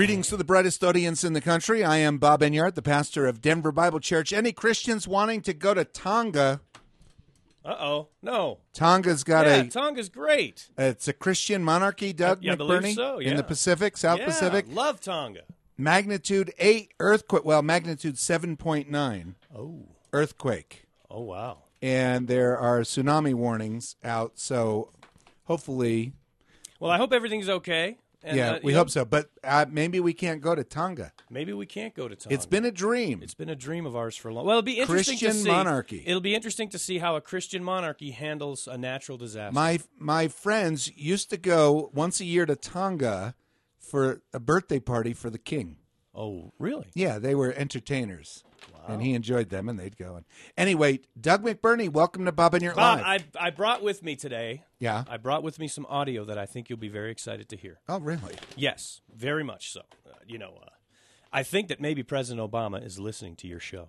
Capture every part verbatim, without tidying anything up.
Greetings to the brightest audience in the country. I am Bob Enyart, the pastor of Denver Bible Church. Any Christians wanting to go to Tonga? Uh-oh. No. Tonga's got yeah, a... Tonga's great. It's a Christian monarchy, Doug I, yeah, McBurney, so, yeah. in the Pacific, South yeah, Pacific. love Tonga. Magnitude eight earthquake. Well, magnitude seven point nine Oh. earthquake. Oh, wow. And there are tsunami warnings out, so hopefully... Well, I hope everything's okay. And, yeah, uh, we know, hope so. But uh, maybe we can't go to Tonga. Maybe we can't go to Tonga. It's been a dream. It's been a dream of ours for a long. Well, it'll be interesting Christian to see. monarchy. It'll be interesting to see how a Christian monarchy handles a natural disaster. My my friends used to go once a year to Tonga for a birthday party for the king. Oh, really? Yeah, they were entertainers. And he enjoyed them, and they'd go. And anyway, Doug McBurney, welcome to Bob Enyart Bob, Live. I I brought with me today. Yeah. I brought with me some audio that I think you'll be very excited to hear. Oh, really? Yes, very much so. Uh, you know, uh, I think that maybe President Obama is listening to your show.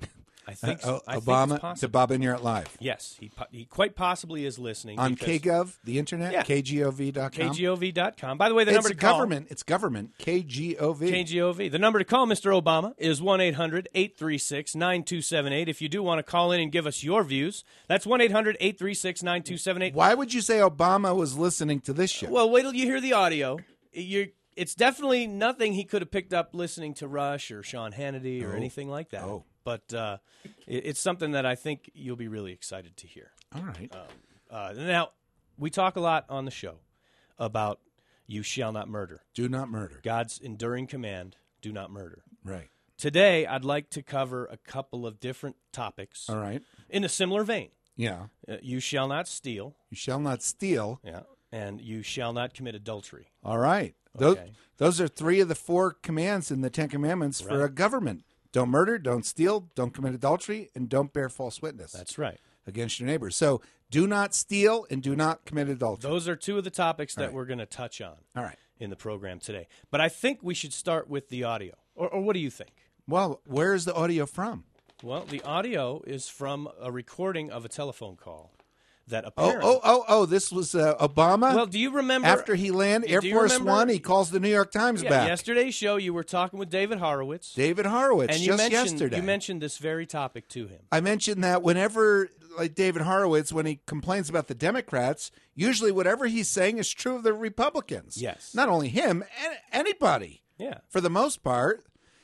I think, Uh, so. I think Obama it's possible. to Bob Enyart Live. Yes, he po- he quite possibly is listening On because- KGov, the internet, Yeah. K G O V dot com. K G O V dot com. By the way, the It's number to call government. It's government. K G O V. K G O V. The number to call Mister Obama is one eight hundred eight three six nine two seven eight. If you do want to call in and give us your views, that's one eight hundred eight three six nine two seven eight. Why would you say Obama was listening to this show? Well, wait till you hear the audio. You're, it's definitely nothing he could have picked up listening to Rush or Sean Hannity or Oh. anything like that. Oh. But uh, it, it's something that I think you'll be really excited to hear. All right. Uh, now, we talk a lot on the show about you shall not murder. Do not murder. God's enduring command, do not murder. Right. Today, I'd like to cover a couple of different topics All right. in a similar vein. Yeah. Uh, you shall not steal, You shall not steal. yeah, and you shall not commit adultery. All right. Those, Okay. those are three of the four commands in the Ten Commandments for Right. a government. Don't murder, don't steal, don't commit adultery, and don't bear false witness That's right. against your neighbor. So do not steal and do not commit adultery. Those are two of the topics that right. we're going to touch on All right. in the program today. But I think we should start with the audio. Or, or what do you think? Well, where is the audio from? Well, the audio is from a recording of a telephone call that Oh, apparently... oh, oh, oh, this was uh, Obama? Well, do you remember... After he landed, Air do you Force remember- One, he calls the New York Times yeah, back. yesterday's show, you were talking with David Horowitz. David Horowitz, and you just mentioned, yesterday. You mentioned this very topic to him. I mentioned that whenever, like David Horowitz, when he complains about the Democrats, usually whatever he's saying is true of the Republicans. Yes. Not only him, an- anybody. Yeah. For the most part.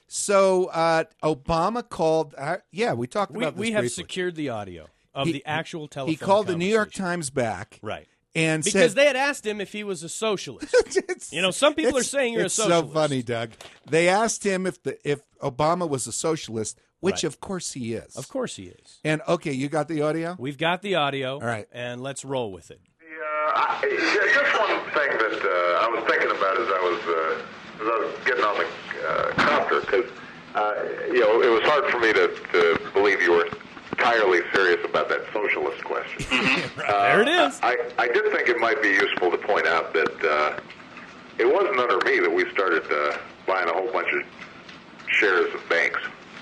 So uh, Obama called, uh, yeah, we talked We, about this we have briefly. secured the audio of He- the actual telephone He called the New York conversation. Times back. Right. And Because said, they had asked him if he was a socialist. It's- You know, some people are it's- saying you're a it's socialist. so funny, Doug. They asked him if the if Obama was a socialist, which Right. of course he is. Of course he is. And okay, you got the audio? We've got the audio. All right. And let's roll with it. Yeah, I, yeah, just one thing that uh, I was thinking about as I was uh, as I was getting on the uh, copter, because uh, you know it was hard for me to, to believe you were entirely serious about that socialist question. uh, There it is. I, I did think it might be useful to point out that uh, it wasn't under me that we started uh, buying a whole bunch of shares of banks.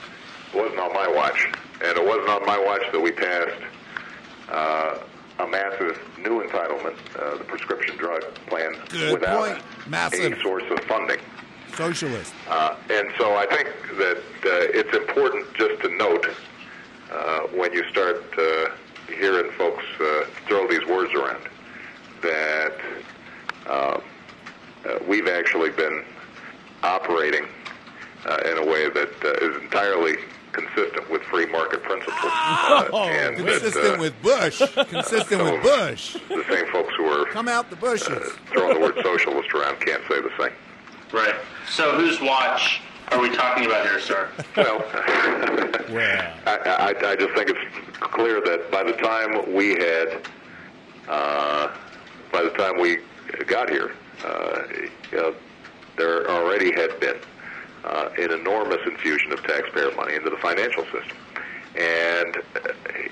It wasn't on my watch, and it wasn't on my watch that we passed uh, a massive new entitlement, uh, the prescription drug plan, Good without point. Massive. any source of funding. Socialist. Uh, and so I think that uh, it's important just to note uh, when you start uh, hearing folks uh, throw these words around that uh, uh, we've actually been operating uh, in a way that uh, is entirely consistent with free market principles. Uh, Oh, and that, Consistent uh, with Bush. Consistent some with of Bush. the same folks who are Come out the bushes. uh, throwing the word socialist around can't say the same. Right. So whose watch are we talking about here, sir? Well, Well. I, I, I just think it's clear that by the time we had, uh, by the time we got here, uh, you know, there already had been uh, an enormous infusion of taxpayer money into the financial system. And uh,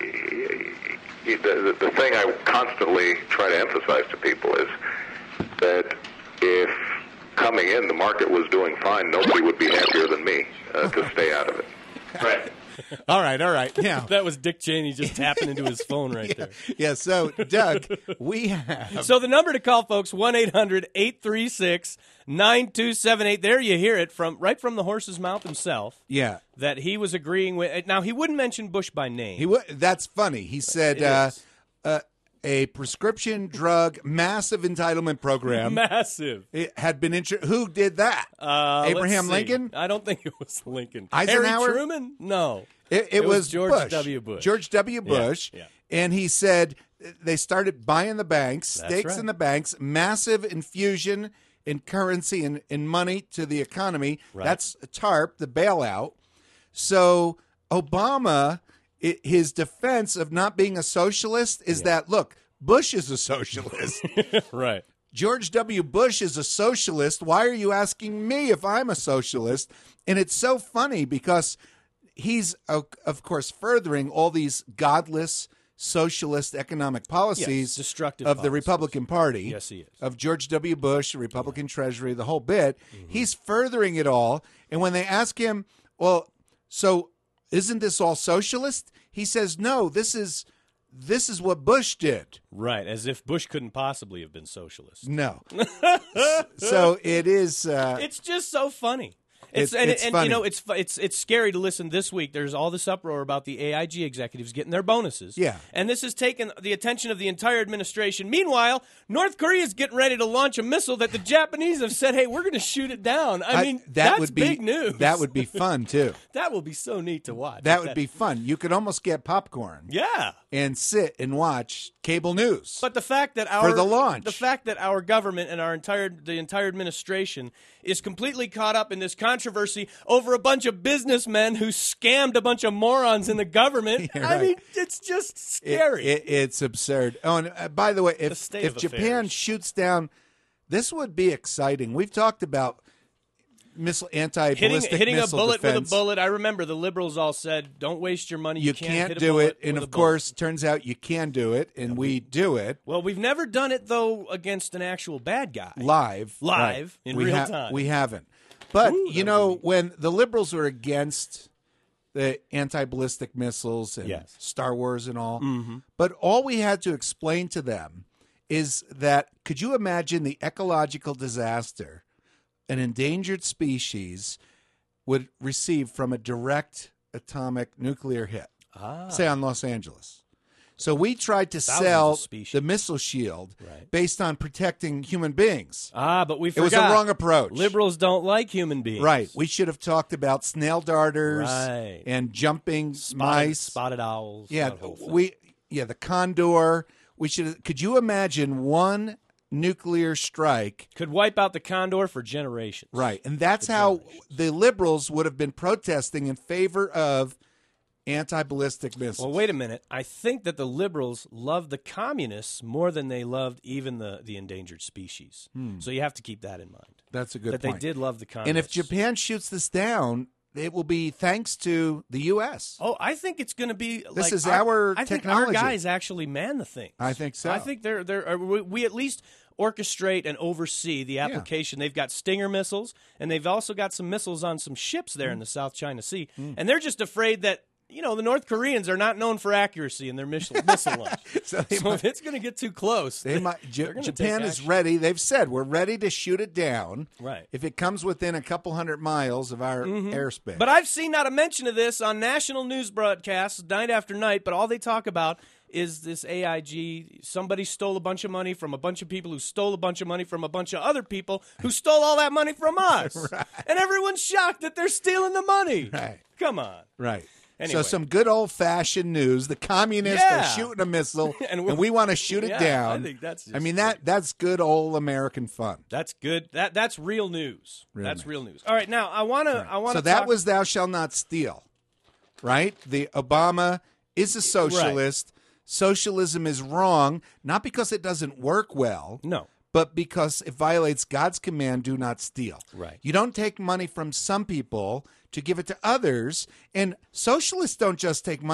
the, the thing I constantly try to emphasize to people is that if coming in the market was doing fine, nobody would be happier than me uh, to stay out of it. Right. All right, all right. Now, That was Dick Cheney just tapping into his phone right there. yeah, so, Doug, we have. So the number to call, folks, one eight hundred eight three six nine two seven eight. There you hear it from right from the horse's mouth himself. Yeah. That he was agreeing with. Now, he wouldn't mention Bush by name. He w- That's funny. He said It uh, is. uh, a prescription drug massive entitlement program Massive. it had been intro- Who did that? Uh, Abraham let's see. Lincoln? I don't think it was Lincoln. Eisenhower? Harry Truman? No. It, it, It was was, George Bush. W. Bush. George W. Bush. yeah. And he said they started buying the banks, That's stakes right. in the banks, massive infusion in currency and in money to the economy. Right. That's TARP, the bailout. So Obama, i his defense of not being a socialist is that, look, Bush is a socialist. Right. George W. Bush is a socialist. Why are you asking me if I'm a socialist? And it's so funny because he's, of of course, furthering all these godless socialist economic policies Yes, destructive of the policies. Republican Party. Yes, he is. Of George W. Bush, the Republican Treasury, the whole bit. He's furthering it all. And when they ask him, well, so isn't this all socialist? He says, no, this is this is what Bush did. Right. As if Bush couldn't possibly have been socialist. No. So it is. Uh, It's just so funny. It's, It's- and, it's and funny. you know, it's fu- it's it's scary to listen this week. There's all this uproar about the A I G executives getting their bonuses. Yeah. And this has taken the attention of the entire administration. Meanwhile, North Korea is getting ready to launch a missile that the Japanese have said, "Hey, we're going to shoot it down." I, mean, that that's would be big news. That would be fun too. that will be so neat to watch. That would be fun. You could almost get popcorn Yeah. and sit and watch cable news. But the fact that our the launch. the fact that our government and our entire the entire administration is completely caught up in this controversy over a bunch of businessmen who scammed a bunch of morons in the government. You're I right. mean, it's just It- scary. it- it's absurd. Oh, and uh, by the way, The if state if of Japan affairs. shoots down, this would be exciting. We've talked about missile hitting anti-ballistic hitting a missile bullet defense. with a bullet. I remember the liberals all said, "Don't waste your money. You, You can't, can't hit a do bullet it, and with of a bullet." course, turns out you can do it, and we do it Well, we've never done it though against an actual bad guy. live. Live, Right. in we real time. We haven't. But Ooh, you that know, would be- when the liberals were against the anti-ballistic missiles and Yes. Star Wars and all, but all we had to explain to them is that could you imagine the ecological disaster an endangered species would receive from a direct atomic nuclear hit, Ah. say on Los Angeles? So we tried to Thousands sell of species. the missile shield Right. based on protecting human beings. Ah, but we It forgot. was a wrong approach. Liberals don't like human beings. Right. We should have talked about snail darters Right. and jumping Spotted, mice. spotted owls. Yeah, that whole thing. we yeah, the condor. We should could you imagine one nuclear strike? could wipe out the condor for generations. Right. And that's how the liberals would have been protesting in favor of anti-ballistic missiles. Well, wait a minute. I think that the liberals loved the communists more than they loved even the, the endangered species. So you have to keep that in mind. That's a Hmm. good that point. they did love the communists. And if Japan shoots this down, it will be thanks to the U S. Oh, I think it's going to be. This like is our I think technology. our guys actually man the things. I think so. I think they're they're uh, we, we at least orchestrate and oversee the application. They've got Stinger missiles, and they've also got some missiles on some ships there in the South China Sea, Hmm. and they're just afraid that. You know, the North Koreans are not known for accuracy in their missile, missile launch. So so they might- if it's going to get too close, They might, J- they're gonna Japan take is action. ready. They've said we're ready to shoot it down. Right. If it comes within a couple hundred miles of our airspace. But I've seen not a mention of this on national news broadcasts night after night, but all they talk about is this A I G. Somebody stole a bunch of money from a bunch of people who stole a bunch of money from a bunch of other people who stole all that money from us. Right. And everyone's shocked that they're stealing the money. Right. Come on. Right. Anyway. So some good old fashioned news. The communists Yeah. are shooting a missile, And and, we- we want to shoot it Yeah, down. I think that's just I mean that that's good old American fun. That's good. That That's real news. Real that's news. real news. All right, now I want to I want So to that talk- was "Thou shalt not steal," right? The Obama is a socialist. Socialism is wrong, not because it doesn't work well. No. But because it violates God's command, do not steal. Right. You don't take money from some people to give it to others. And socialists don't just take money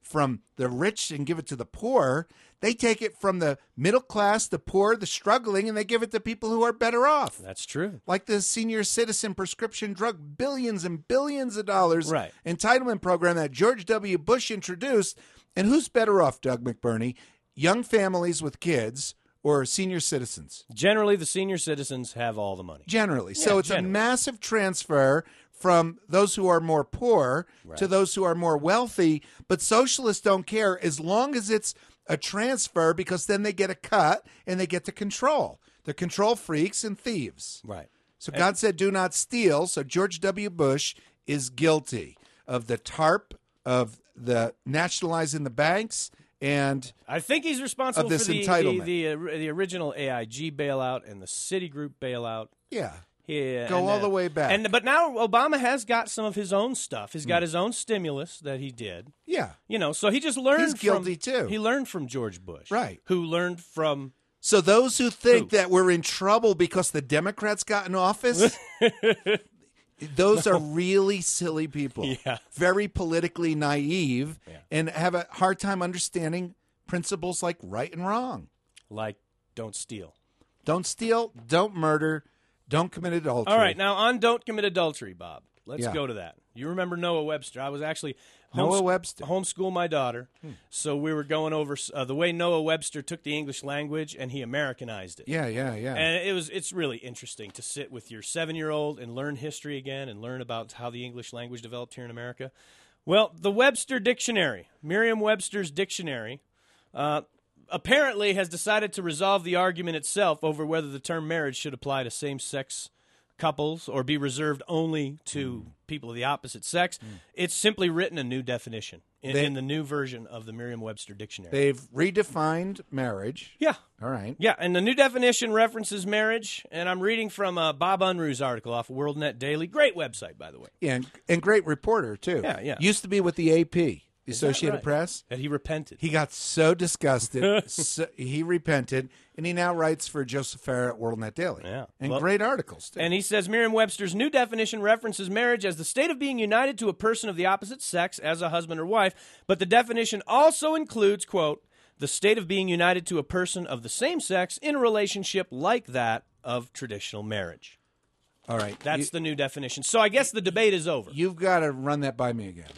from the rich and give it to the poor. They take it from the middle class, the poor, the struggling, and they give it to people who are better off. That's true. Like the senior citizen prescription drug, billions and billions of dollars Right. entitlement program that George W. Bush introduced. And who's better off, Doug McBurney? Young families with kids or senior citizens? Generally, the senior citizens have all the money. Generally. Yeah, So it's generally. a massive transfer from those who are more poor Right. to those who are more wealthy. But socialists don't care as long as it's a transfer, because then they get a cut and they get to control. They're control freaks and thieves. Right. So God said, do not steal. So George W. Bush is guilty of the TARP, of the nationalizing the banks, and I think he's responsible of this for the, entitlement. the, the, uh, the original A I G bailout and the Citigroup bailout. yeah. Yeah, Go and, all uh, the way back. And but now Obama has got some of his own stuff. He's got Hmm. his own stimulus that he did. Yeah. You know, so he just learned. He's guilty, from, too. He learned from George Bush, Right. Who learned from. So those who think Who? that we're in trouble because the Democrats got in office, those are really silly people. Yeah. Very politically naive Yeah. and have a hard time understanding principles like right and wrong. Like, don't steal. Don't steal, don't murder, don't commit adultery. All right, now on don't commit adultery, Bob. Let's Yeah. go to that. You remember Noah Webster? I was actually Noah homes- Webster. homeschool my daughter, so we were going over uh, the way Noah Webster took the English language and he Americanized it. Yeah, yeah, yeah. And it was it's really interesting to sit with your seven-year-old and learn history again and learn about how the English language developed here in America. Well, the Webster Dictionary, Merriam-Webster's dictionary, uh, apparently has decided to resolve the argument itself over whether the term marriage should apply to same-sex couples or be reserved only to people of the opposite sex. It's simply written a new definition in, They- in the new version of the Merriam-Webster dictionary. They've redefined marriage. yeah. All right. Yeah, and the new definition references marriage, and I'm reading from uh, Bob Unruh's article off of WorldNet Daily. Great website, by the way. Yeah, and, and great reporter, too. Yeah, yeah. Used to be with the A P, the Is that Associated right? Press. That he repented. He got so disgusted, so he repented, and he now writes for Joseph Farah at WorldNet Daily. Yeah. And Well- great articles, too. And he says Merriam-Webster's new definition references marriage as the state of being united to a person of the opposite sex as a husband or wife, but the definition also includes, quote, the state of being united to a person of the same sex in a relationship like that of traditional marriage. All right. That's you, the new definition. So I guess the debate is over. You've got to run that by me again.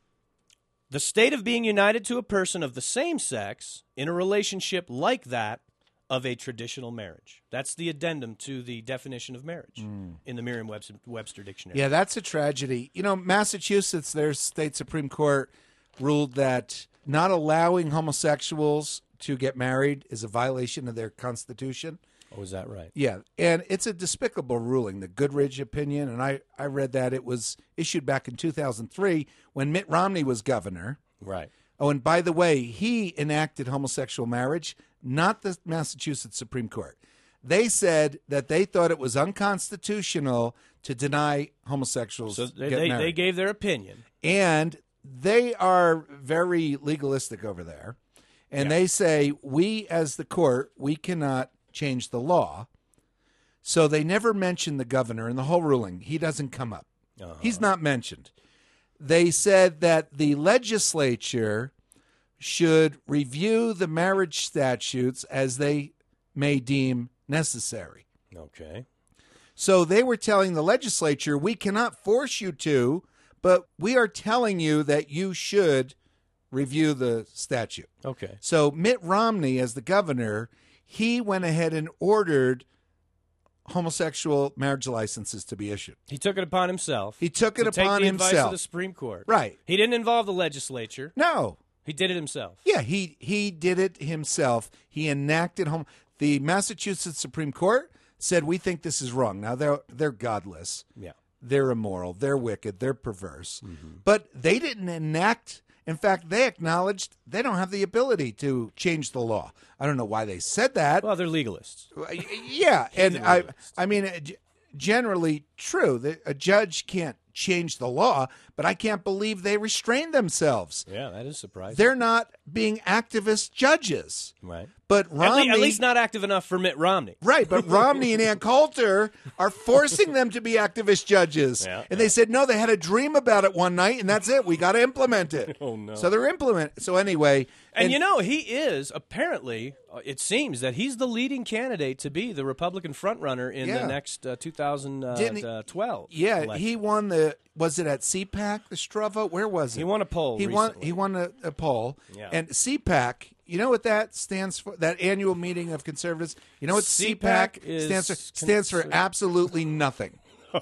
The state of being united to a person of the same sex in a relationship like that of a traditional marriage. That's the addendum to the definition of marriage in the Merriam-Webster Webster dictionary. Yeah, that's a tragedy. You know, Massachusetts, their state Supreme Court ruled that not allowing homosexuals to get married is a violation of their constitution. Oh, is that right? Yeah, and it's a despicable ruling, the Goodridge opinion, and I, I read that it was issued back in two thousand three when Mitt Romney was governor. Right. Oh, and by the way, he enacted homosexual marriage, not the Massachusetts Supreme Court. They said that they thought it was unconstitutional to deny homosexuals So they, get they, married. they gave their opinion. And they are very legalistic over there. And Yeah. they say, we as the court, we cannot change the law. So they never mention the governor in the whole ruling. He doesn't come up. Uh-huh. He's not mentioned. They said that the legislature should review the marriage statutes as they may deem necessary. Okay. So they were telling the legislature, we cannot force you to, but we are telling you that you should review the statute. Okay. So Mitt Romney, as the governor, he went ahead and ordered homosexual marriage licenses to be issued. He took it upon himself. He took it to take upon the advice himself. of the Supreme Court. Right. He didn't involve the legislature. No. He did it himself. Yeah, he he did it himself. He enacted home. The Massachusetts Supreme Court said we think this is wrong. Now they're they're godless. Yeah. They're immoral. They're wicked. They're perverse. Mm-hmm. But they didn't enact. In fact, they acknowledged they don't have the ability to change the law. I don't know why they said that. Well, they're legalists. Yeah, and I legalists. I mean, uh, generally true. The, a judge can't change the law, but I can't believe they restrain themselves. Yeah, that is surprising. They're not being activist judges. Right. But Romney, At, le- at least not active enough for Mitt Romney. Right, but Romney and Ann Coulter are forcing them to be activist judges. Yeah, and they said, no, they had a dream about it one night, and that's it. We got to implement it. Oh, no. So they're implement. So anyway. And, and you know, he is, apparently, uh, it seems that he's the leading candidate to be the Republican frontrunner in Yeah. the next uh, two thousand twelve Yeah, election. he won the, was it at C PAC, the straw vote? Where was it? He won a poll He won, recently. he won a, a poll. Yeah. And C PAC, you know what that stands for? That annual meeting of conservatives? You know what C C PAC PAC is stands for? Stands for conser- absolutely nothing.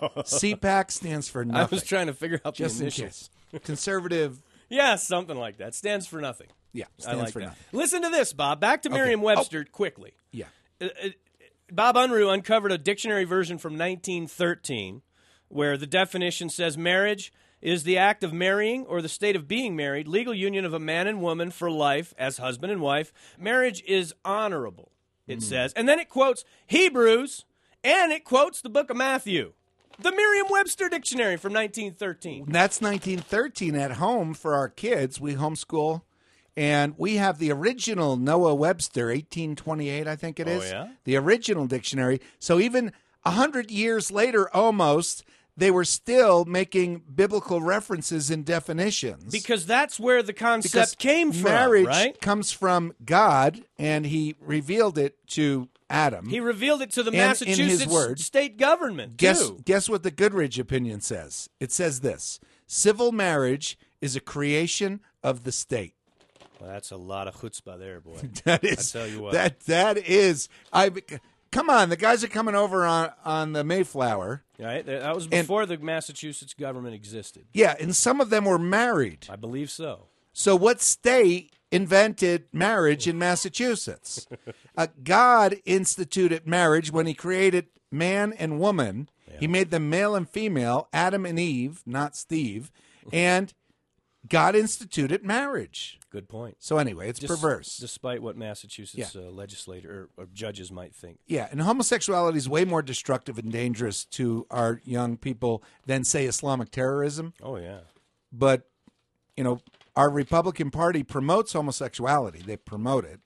C PAC stands for nothing. I was trying to figure out Just the in initials. case. Conservative. Yeah, something like that. Stands for nothing. Yeah, I stands like for that. nothing. Listen to this, Bob. Back to Merriam-Webster quickly. Yeah. Uh, uh, Bob Unruh uncovered a dictionary version from nineteen thirteen where the definition says marriage is the act of marrying or the state of being married, legal union of a man and woman for life as husband and wife. Marriage is honorable, it mm. says. And then it quotes Hebrews and it quotes the book of Matthew. The Merriam-Webster dictionary from nineteen thirteen. That's nineteen thirteen at home for our kids. We homeschool. And we have the original Noah Webster, eighteen twenty-eight, I think it is. Oh, yeah? The original dictionary. So even one hundred years later, almost, they were still making biblical references and definitions. Because that's where the concept Because came from, marriage right? comes from God, and he revealed it to Adam. He revealed it to the And in Massachusetts his words, state government, Guess, too. guess what the Goodridge opinion says? It says this: civil marriage is a creation of the state. Well, that's a lot of chutzpah there, boy. That is, I tell you what. That, that is, I, come on, the guys are coming over on, on the Mayflower. Right? That was before the Massachusetts government existed. Yeah, and some of them were married. I believe so. So what state invented marriage in Massachusetts? uh, God instituted marriage when he created man and woman. Yeah. He made them male and female, Adam and Eve, not Steve, and God instituted marriage. Good point. So anyway, it's Dis- perverse. Despite what Massachusetts Yeah. uh, legislator or, or judges might think. Yeah, and homosexuality is way more destructive and dangerous to our young people than, say, Islamic terrorism. Oh, yeah. But, you know, our Republican Party promotes homosexuality. They promote it.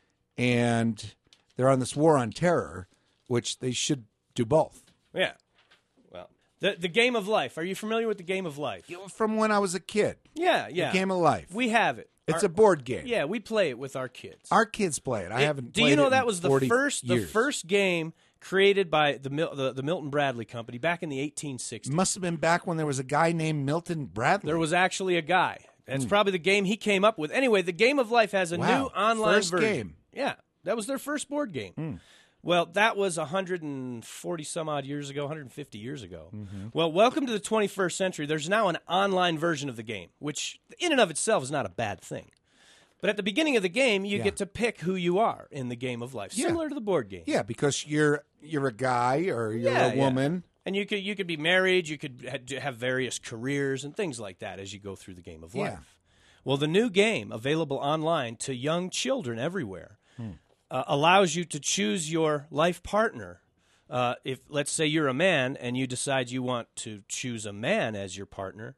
And they're on this war on terror, which they should do both. Yeah. Well, the the game of life. Are you familiar with the game of life? You know, from when I was a kid. Yeah, yeah. The game of life. We have it. It's Our- a board game. Yeah, we play it with our kids. Our kids play it. I It- haven't Do played you know it that in was the forty first the years. first game created by the, Mil- the the Milton Bradley Company back in the eighteen sixties? Must have been back when there was a guy named Milton Bradley. There was actually a guy. That's probably the game he came up with. Anyway, the Game of Life has a Wow. new online First version. game. Yeah, that was their first board game. Well, that was one hundred forty some odd years ago, one hundred fifty years ago. Mm-hmm. Well, welcome to the twenty-first century. There's now an online version of the game, which in and of itself is not a bad thing. But at the beginning of the game, you Yeah. get to pick who you are in the Game of Life, Yeah. similar to the board game. Yeah, because you're you're a guy or you're Yeah, a yeah. woman. And you could you could be married, you could ha- have various careers and things like that as you go through the Game of Yeah. Life. Well, the new game, available online to young children everywhere, Hmm. uh, allows you to choose your life partner. Uh, if, let's say, you're a man and you decide you want to choose a man as your partner,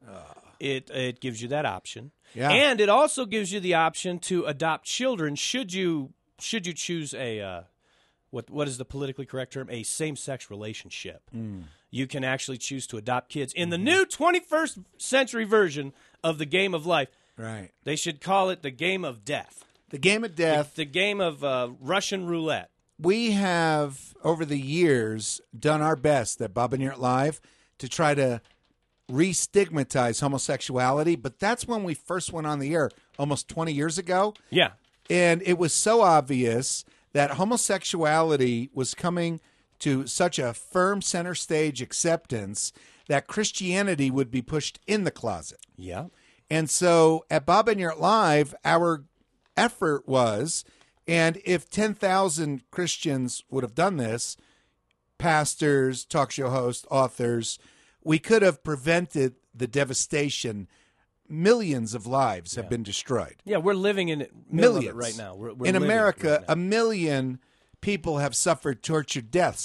it it gives you that option. Yeah. And it also gives you the option to adopt children should you should you choose a uh, what what is the politically correct term? A same-sex relationship. You can actually choose to adopt kids in the new twenty-first century version of the Game of Life. Right. They should call it the Game of Death. The game of death. The game of uh, Russian roulette. We have, over the years, done our best at Bob and Yurt Live to try to re-stigmatize homosexuality, but that's when we first went on the air almost twenty years ago. Yeah. And it was so obvious that homosexuality was coming to such a firm center stage acceptance that Christianity would be pushed in the closet. Yeah. And so at Bob and Yurt Live, our effort was, and if ten thousand Christians would have done this, pastors, talk show hosts, authors, we could have prevented the devastation. Millions of lives have been destroyed. Yeah, we're living in it, middle of Millions. it right now. We're, we're In living it America, right now. a million people have suffered tortured deaths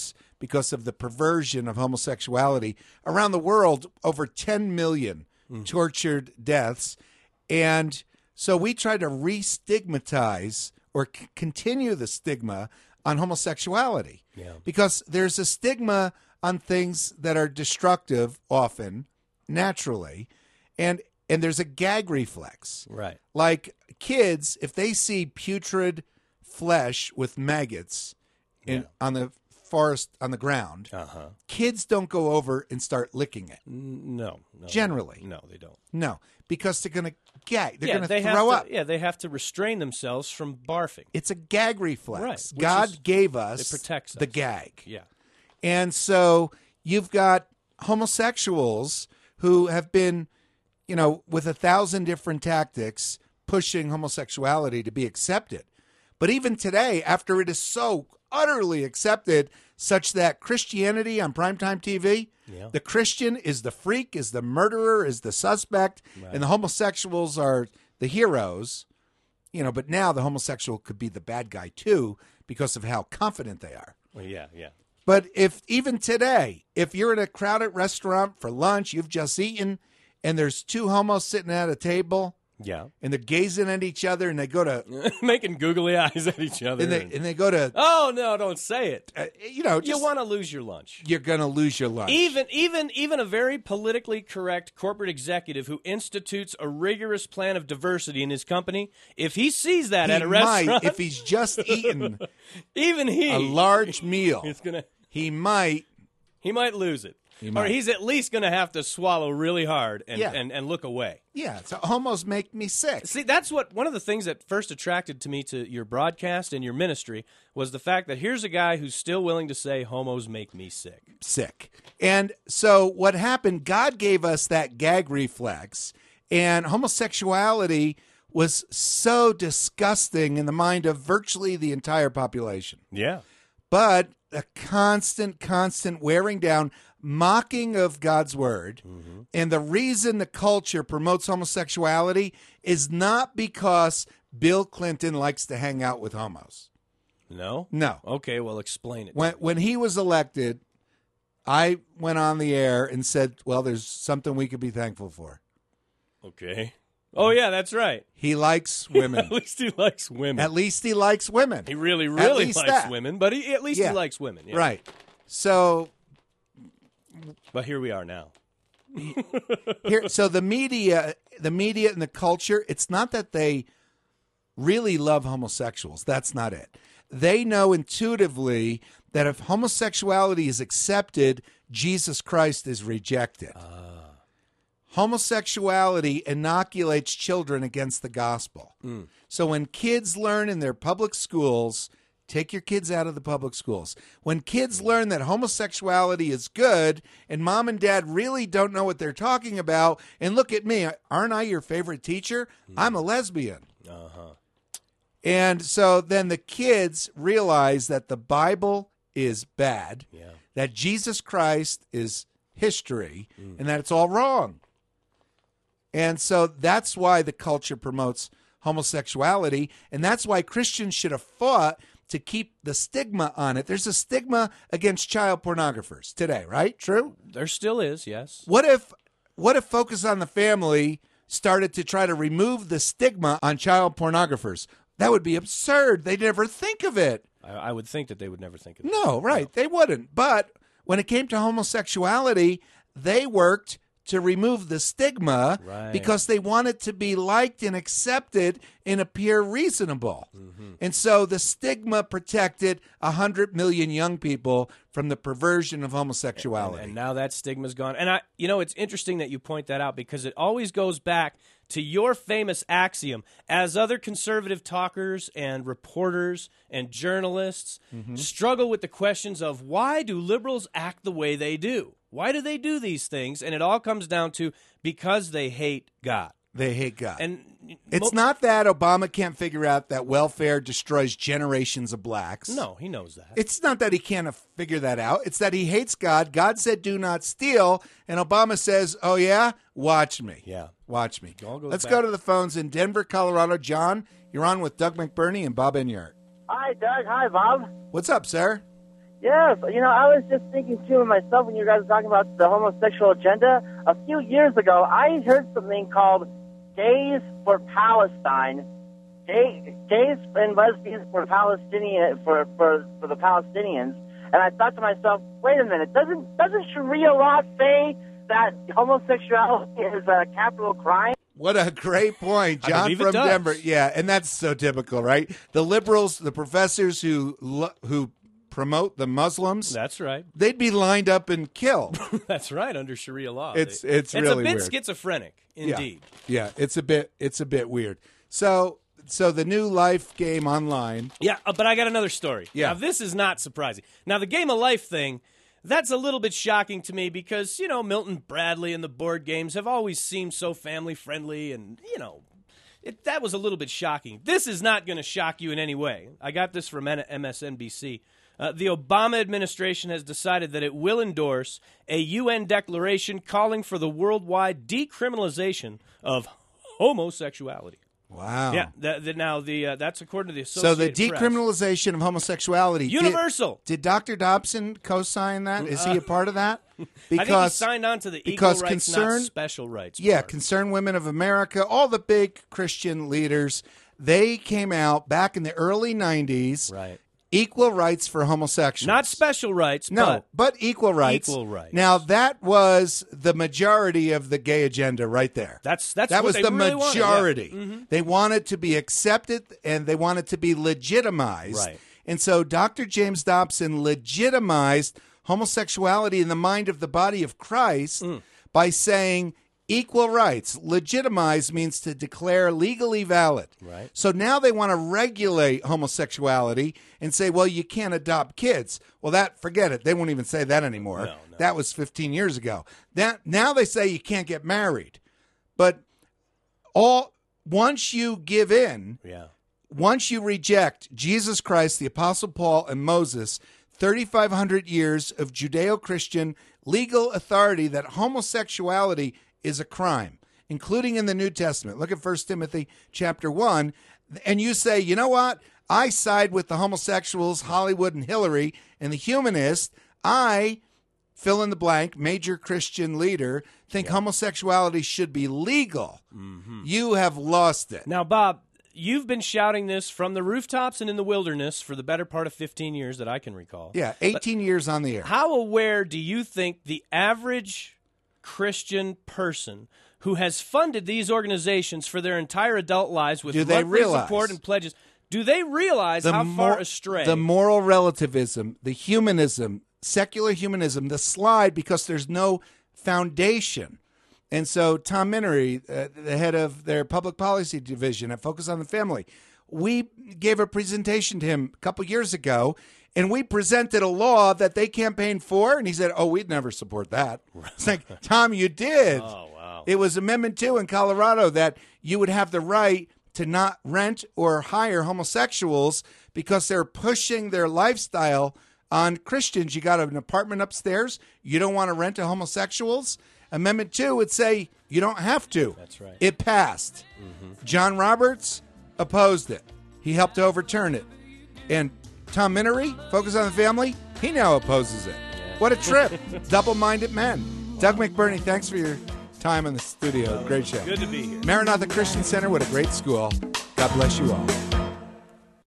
because of the perversion of homosexuality. Around the world, over ten million mm. tortured deaths. And so we try to re-stigmatize or c- continue the stigma on homosexuality. Yeah. Because there's a stigma on things that are destructive often, naturally, and and there's a gag reflex. Right. Like kids, if they see putrid flesh with maggots in, yeah. on the forest, on the ground, uh-huh. kids don't go over and start licking it. No. no Generally. No, they don't. No, because they're going to gag. They're yeah, going they to have throw to, up. Yeah, they have to restrain themselves from barfing. It's a gag reflex. Right, which God is- gave us it protects the us. gag. Yeah. And so you've got homosexuals who have been, you know, with a thousand different tactics pushing homosexuality to be accepted. But even today, after it is so utterly accepted, such that Christianity on primetime T V, Yeah. the Christian is the freak, is the murderer, is the suspect, Right. and the homosexuals are the heroes. You know, but now the homosexual could be the bad guy too because of how confident they are. Well, yeah, yeah. But if even today, if you're in a crowded restaurant for lunch, you've just eaten, and there's two homos sitting at a table, Yeah. and they're gazing at each other, and they go to Making googly eyes at each other. and they and- and they go to oh, no, don't say it. uh, you know, You just, want to lose your lunch. you're gonna lose your lunch. Even even even a very politically correct corporate executive who institutes a rigorous plan of diversity in his company, if he sees that he at a might, restaurant, if he's just eaten even he a large meal, is gonna he might. he might lose it. He Or might. he's at least going to have to swallow really hard and, Yeah. and, and look away. Yeah, so homos make me sick. See, that's what one of the things that first attracted to me to your broadcast and your ministry was the fact that here's a guy who's still willing to say homos make me sick. Sick. And so what happened, God gave us that gag reflex, and homosexuality was so disgusting in the mind of virtually the entire population. Yeah. But a constant, constant wearing down, mocking of God's word. Mm-hmm. And the reason the culture promotes homosexuality is not because Bill Clinton likes to hang out with homos. No? No. Okay, well, explain it. When when he was elected, I went on the air and said, well, there's something we could be thankful for. Okay. Oh, yeah, that's right. He likes women. At least he likes women. At least he likes women. he really, really least likes that. women, but he, at least Yeah. he likes women. Yeah. Right. So But here we are now. here so the media the media and the culture, it's not that they really love homosexuals. That's not it. They know intuitively that if homosexuality is accepted, Jesus Christ is rejected. Homosexuality inoculates children against the gospel. Mm. So when kids learn in their public schools, take your kids out of the public schools. When kids learn that homosexuality is good and mom and dad really don't know what they're talking about, and look at me, aren't I your favorite teacher? I'm a lesbian. Uh-huh. And so then the kids realize that the Bible is bad, Yeah. that Jesus Christ is history, and that it's all wrong. And so that's why the culture promotes homosexuality, and that's why Christians should have fought to keep the stigma on it. There's a stigma against child pornographers today, right? True? There still is, yes. What if what if Focus on the Family started to try to remove the stigma on child pornographers? That would be absurd. They'd never think of it. I, I would think that they would never think of it. No, right. They wouldn't. But when it came to homosexuality, they worked to remove the stigma Right. because they wanted to be liked and accepted and appear reasonable. Mm-hmm. And so the stigma protected one hundred million young people from the perversion of homosexuality. And now that stigma's gone. And I, you know, it's interesting that you point that out because it always goes back to your famous axiom. As other conservative talkers and reporters and journalists Mm-hmm. struggle with the questions of why do liberals act the way they do? Why do they do these things? And it all comes down to because they hate God. They hate God. And it's mo- not that Obama can't figure out that welfare destroys generations of blacks. No, he knows that. It's not that he can't figure that out. It's that he hates God. God said, do not steal. And Obama says, oh, yeah? Watch me. Yeah. Watch me. all goes Let's back. go to the phones in Denver, Colorado. John, you're on with Doug McBurney and Bob Enyart. Hi, Doug. Hi, Bob. What's up, sir? Yes, you know, I was just thinking too of myself when you guys were talking about the homosexual agenda. A few years ago, I heard something called Gays for Palestine. Gay, gays and lesbians for Palestinian for, for for the Palestinians. And I thought to myself, wait a minute, doesn't doesn't Sharia law say that homosexuality is a capital crime? What a great point, John from Denver. Yeah, and that's so typical, right? The liberals, the professors who who promote the Muslims. That's right. They'd be lined up and killed. That's right, under Sharia law. It's they, it's really It's a bit weird. schizophrenic, indeed. Yeah. yeah, it's a bit it's a bit weird. So so the new Life game online. Yeah, uh, but I got another story. Yeah. Now, this is not surprising. Now, the Game of Life thing, that's a little bit shocking to me because, you know, Milton Bradley and the board games have always seemed so family-friendly and, you know, it, that was a little bit shocking. This is not going to shock you in any way. I got this from M S N B C. Uh, the Obama administration has decided that it will endorse a U N declaration calling for the worldwide decriminalization of homosexuality. Wow. Yeah. The, the, now, the uh, that's according to the So Associated the Press. decriminalization of homosexuality. Universal. Did, did Doctor Dobson co-sign that? Is he a part of that? Because, I think he signed on to the equal rights, concern, not special rights. Yeah, part. Concerned Women of America, all the big Christian leaders, they came out back in the early nineties. Right. Equal rights for homosexuals. Not special rights, no, but, but equal rights. Equal rights. Now, that was the majority of the gay agenda right there. That's that's that what was they the really majority. Wanted, yeah. mm-hmm. They wanted to be accepted and they wanted to be legitimized. Right. And so Doctor James Dobson legitimized homosexuality in the mind of the body of Christ mm. by saying equal rights. Legitimize means to declare legally valid. Right. So now they want to regulate homosexuality and say, well, you can't adopt kids. Well, that forget it. They won't even say that anymore. No, no. That was fifteen years ago. That now they say you can't get married. But all once you give in, yeah. once you reject Jesus Christ, the Apostle Paul, and Moses, thirty-five hundred years of Judeo-Christian legal authority that homosexuality is a crime, including in the New Testament. Look at First Timothy chapter one, and you say, you know what? I side with the homosexuals, Hollywood and Hillary, and the humanists. I, fill in the blank, major Christian leader, think yeah. homosexuality should be legal. Mm-hmm. You have lost it. Now, Bob, you've been shouting this from the rooftops and in the wilderness for the better part of fifteen years that I can recall. Yeah, eighteen but years on the air. How aware do you think the average Christian person who has funded these organizations for their entire adult lives with do they monthly realize, support and pledges, do they realize how mor- far astray? The moral relativism, the humanism, secular humanism, the slide because there's no foundation. And so Tom Minery, uh, the head of their public policy division at Focus on the Family, we gave a presentation to him a couple years ago, and we presented a law that they campaigned for, and he said, oh, we'd never support that. It's like, Tom, you did. Oh, wow. It was Amendment two in Colorado that you would have the right to not rent or hire homosexuals because they're pushing their lifestyle on Christians. You got an apartment upstairs. You don't want to rent to homosexuals. Amendment two would say you don't have to. That's right. It passed. Mm-hmm. John Roberts opposed it. He helped to overturn it. And Tom Minery, Focus on the Family, he now opposes it. Yeah. What a trip. Double-minded men. Doug McBurney, thanks for your time in the studio. Great show. Good to be here. Maranatha Christian Center, what a great school. God bless you all.